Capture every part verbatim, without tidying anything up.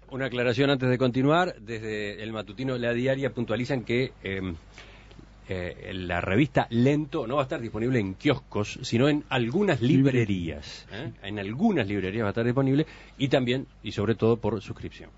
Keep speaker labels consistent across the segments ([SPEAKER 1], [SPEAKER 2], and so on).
[SPEAKER 1] Una aclaración antes de continuar. Desde el matutino La Diaria puntualizan que eh, eh, la revista Lento no va a estar disponible en kioscos, sino en algunas librerías. ¿eh? En algunas librerías va a estar disponible y también, y sobre todo, por suscripción.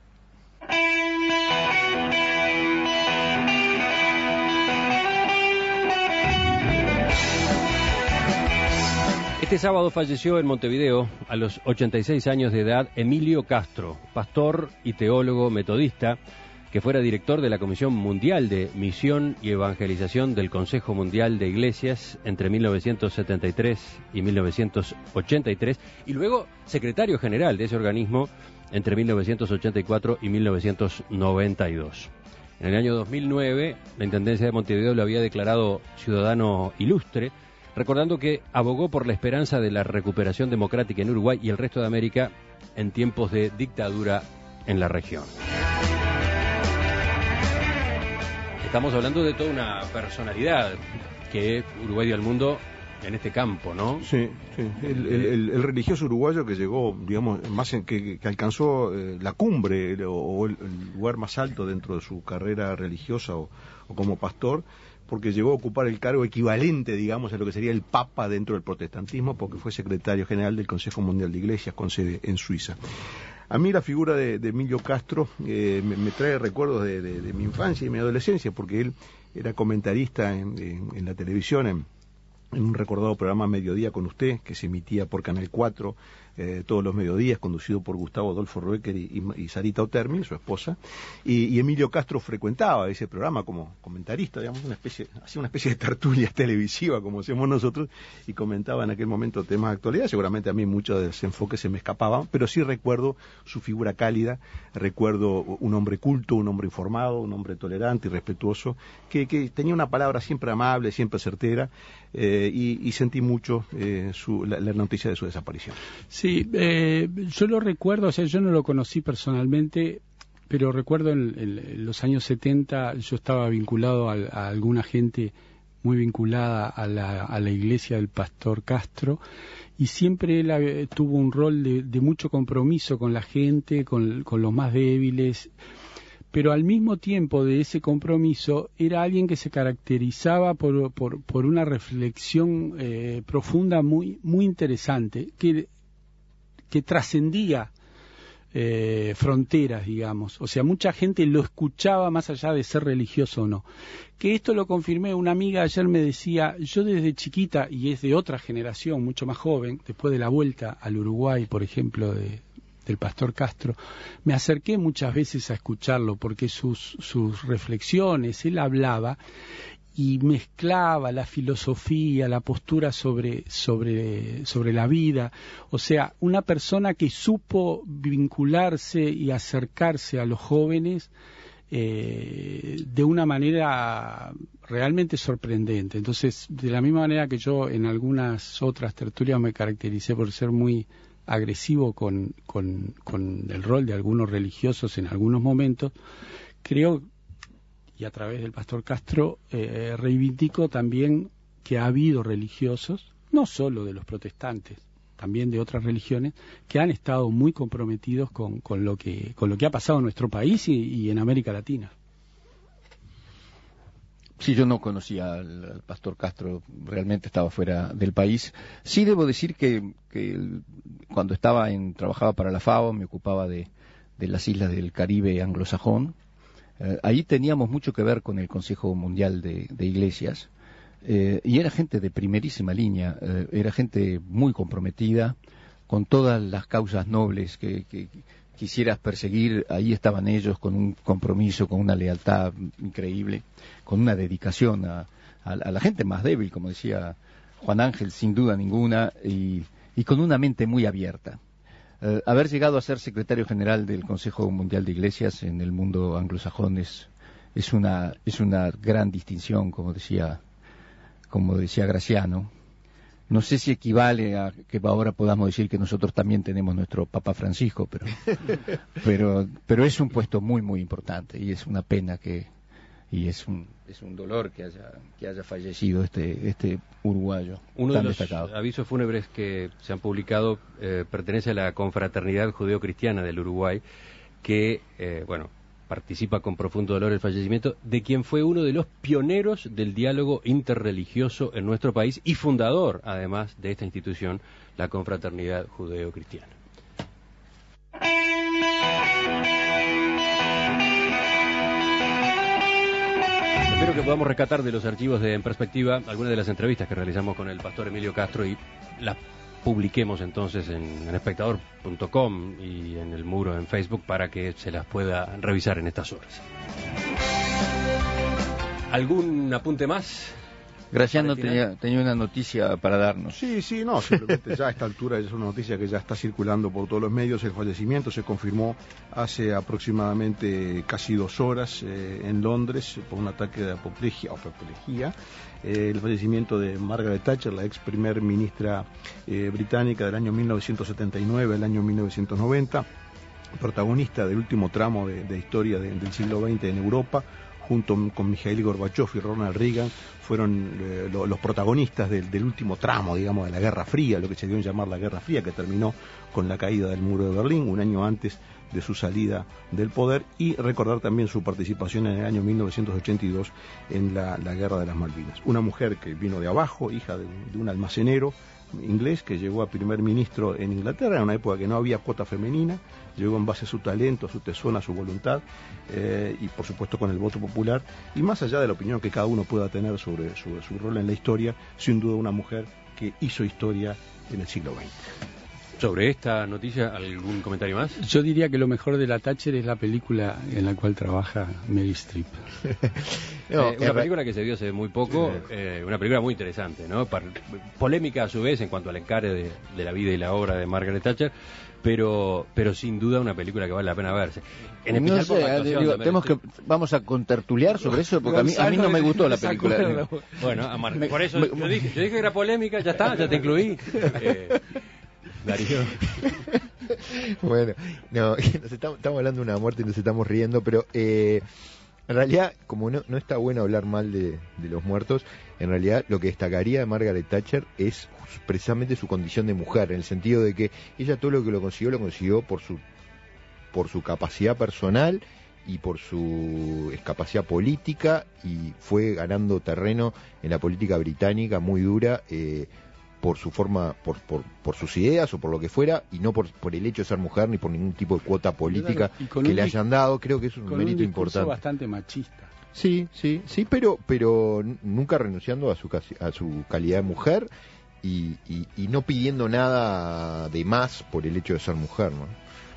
[SPEAKER 1] Este sábado falleció en Montevideo, a los ochenta y seis años de edad, Emilio Castro, pastor y teólogo metodista, que fuera director de la Comisión Mundial de Misión y Evangelización del Consejo Mundial de Iglesias entre mil novecientos setenta y tres y mil novecientos ochenta y tres, y luego secretario general de ese organismo entre mil novecientos ochenta y cuatro y mil novecientos noventa y dos. En el año dos mil nueve, la Intendencia de Montevideo lo había declarado ciudadano ilustre, recordando que abogó por la esperanza de la recuperación democrática en Uruguay y el resto de América en tiempos de dictadura en la región. Estamos hablando de toda una personalidad que Uruguay dio al mundo en este campo, ¿no?
[SPEAKER 2] Sí, sí. El, el, el, el religioso uruguayo que llegó, digamos, más en, que, que alcanzó eh, la cumbre el, o el, el lugar más alto dentro de su carrera religiosa o, o como pastor, porque llegó a ocupar el cargo equivalente, digamos, a lo que sería el Papa dentro del protestantismo, porque fue secretario general del Consejo Mundial de Iglesias con sede en Suiza. A mí la figura de, de Emilio Castro eh, me, me trae recuerdos de, de, de mi infancia y mi adolescencia, porque él era comentarista en, en, en la televisión, en, en un recordado programa Mediodía con Usted, que se emitía por Canal cuatro eh, todos los mediodías, conducido por Gustavo Adolfo Roecker y, y, y Sarita Otermi, su esposa, y, y Emilio Castro frecuentaba ese programa como comentarista, digamos, una especie, hacía una especie de tertulia televisiva, como hacemos nosotros, y comentaba en aquel momento temas de actualidad. Seguramente a mí muchos de los enfoques se me escapaban, pero sí recuerdo su figura cálida, recuerdo un hombre culto, un hombre informado, un hombre tolerante y respetuoso, que, que tenía una palabra siempre amable, siempre certera, eh, y, y sentí mucho eh, su, la, la noticia de su desaparición.
[SPEAKER 3] Sí, eh, yo lo recuerdo, o sea, yo no lo conocí personalmente, pero recuerdo en, en, en los años setenta yo estaba vinculado a, a alguna gente muy vinculada a la, a la iglesia del pastor Castro, y siempre él eh, tuvo un rol de, de mucho compromiso con la gente, con, con los más débiles, pero al mismo tiempo de ese compromiso era alguien que se caracterizaba por, por, por una reflexión eh, profunda muy, muy interesante, que que trascendía eh, fronteras, digamos. O sea, mucha gente lo escuchaba más allá de ser religioso o no. Que esto lo confirmé, una amiga ayer me decía, yo desde chiquita, y es de otra generación, mucho más joven, después de la vuelta al Uruguay, por ejemplo, de, del pastor Castro, me acerqué muchas veces a escucharlo, porque sus, sus reflexiones, él hablaba y mezclaba la filosofía, la postura sobre, sobre, sobre la vida. O sea, una persona que supo vincularse y acercarse a los jóvenes eh, de una manera realmente sorprendente. Entonces, de la misma manera que yo en algunas otras tertulias me caractericé por ser muy agresivo con, con, con el rol de algunos religiosos en algunos momentos, creo, y a través del pastor Castro, eh, reivindico también que ha habido religiosos, no solo de los protestantes, también de otras religiones, que han estado muy comprometidos con, con, lo, que, con lo que ha pasado en nuestro país y, y en América Latina.
[SPEAKER 4] Sí, yo no conocía al, al pastor Castro, realmente estaba fuera del país. Sí debo decir que, que el, cuando estaba en, trabajaba para la FAO, me ocupaba de, de las islas del Caribe anglosajón. Eh, ahí teníamos mucho que ver con el Consejo Mundial de, de Iglesias, eh, y era gente de primerísima línea, eh, era gente muy comprometida con todas las causas nobles que, que, que quisieras perseguir. Ahí estaban ellos con un compromiso, con una lealtad increíble, con una dedicación a, a, a la gente más débil, como decía Juan Ángel, sin duda ninguna, y, y con una mente muy abierta. Uh, haber llegado a ser secretario general del Consejo Mundial de Iglesias en el mundo anglosajón es, es una es una gran distinción, como decía como decía Graciano. No sé si equivale a que ahora podamos decir que nosotros también tenemos nuestro Papa Francisco, pero pero pero es un puesto muy muy importante y es una pena que y es un es un dolor que haya que haya fallecido este este uruguayo
[SPEAKER 1] Uno
[SPEAKER 4] tan
[SPEAKER 1] de los
[SPEAKER 4] destacado.
[SPEAKER 1] Avisos fúnebres que se han publicado eh, pertenece a la Confraternidad Judeo-Cristiana del Uruguay, que, eh, bueno, participa con profundo dolor el fallecimiento de quien fue uno de los pioneros del diálogo interreligioso en nuestro país y fundador, además, de esta institución, la Confraternidad Judeo-Cristiana. Espero que podamos rescatar de los archivos de En Perspectiva algunas de las entrevistas que realizamos con el pastor Emilio Castro y las publiquemos entonces en, en espectador punto com y en el muro en Facebook para que se las pueda revisar en estas horas. ¿Algún apunte más?
[SPEAKER 4] Graciano tenía, tenía una noticia para darnos.
[SPEAKER 2] Sí, sí, no, simplemente ya a esta altura es una noticia que ya está circulando por todos los medios. El fallecimiento se confirmó hace aproximadamente casi dos horas eh, en Londres por un ataque de apoplejía, apoplejía. Eh, el fallecimiento de Margaret Thatcher, la ex primer ministra eh, británica del año mil novecientos setenta y nueve al año mil novecientos noventa, protagonista del último tramo de, de historia de, del siglo veinte en Europa, junto con Mikhail Gorbachev y Ronald Reagan, fueron eh, lo, los protagonistas del, del último tramo, digamos, de la Guerra Fría, lo que se dio en llamar la Guerra Fría, que terminó con la caída del muro de Berlín, un año antes de su salida del poder, y recordar también su participación en el año mil novecientos ochenta y dos en la, la Guerra de las Malvinas. Una mujer que vino de abajo, hija de, de un almacenero inglés que llegó a primer ministro en Inglaterra en una época que no había cuota femenina, llegó en base a su talento, a su tesón, a su voluntad eh, y por supuesto con el voto popular, y más allá de la opinión que cada uno pueda tener sobre su, su rol en la historia, sin duda una mujer que hizo historia en el siglo veinte.
[SPEAKER 1] Sobre esta noticia, ¿algún comentario más?
[SPEAKER 3] Yo diría que lo mejor de la Thatcher es la película en la cual trabaja Meryl Streep.
[SPEAKER 1] No, eh, una película que se vio hace muy poco, eh, una película muy interesante, ¿no? Par polémica a su vez en cuanto al encare de, de la vida y la obra de Margaret Thatcher, pero pero sin duda una película que vale la pena verse. En especial
[SPEAKER 4] no sé,
[SPEAKER 1] por la actuación
[SPEAKER 4] digo,
[SPEAKER 1] de
[SPEAKER 4] tenemos que vamos a contertuliar sobre eso porque a mí, a mí no me gustó la película.
[SPEAKER 1] Bueno, a Mar por eso yo dije, yo dije que era polémica, ya está, ya te incluí. Eh, Darío.
[SPEAKER 5] Bueno, no, nos estamos, estamos hablando de una muerte y nos estamos riendo, pero eh, en realidad, como no, no está bueno hablar mal de, de los muertos, en realidad lo que destacaría de Margaret Thatcher es precisamente su condición de mujer, en el sentido de que ella todo lo que lo consiguió, lo consiguió por su, por su capacidad personal y por su capacidad política, y fue ganando terreno en la política británica muy dura, eh, por su forma, por, por, por sus ideas o por lo que fuera, y no por, por el hecho de ser mujer ni por ningún tipo de cuota política que le hayan dado. Creo que es un mérito importante.
[SPEAKER 3] Bastante machista.
[SPEAKER 5] Sí, sí, sí, pero pero nunca renunciando a su a su calidad de mujer y, y, y no pidiendo nada de más por el hecho de ser mujer, ¿no?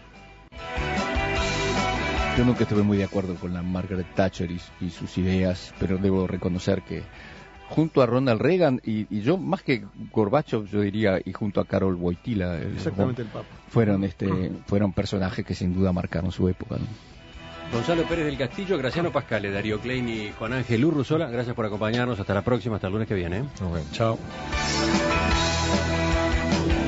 [SPEAKER 4] Yo nunca estuve muy de acuerdo con la Margaret Thatcher y, y sus ideas, pero debo reconocer que junto a Ronald Reagan y, y yo más que Gorbachev, yo diría, y junto a Karol Wojtyla,
[SPEAKER 2] exactamente el Papa,
[SPEAKER 4] fueron este fueron personajes que sin duda marcaron su época, ¿no?
[SPEAKER 1] Gonzalo Pérez del Castillo, Graciano Pascale, Darío Klein y Juan Ángel Urruzola, gracias por acompañarnos. Hasta la próxima, hasta el lunes que viene.
[SPEAKER 3] Okay. Chao.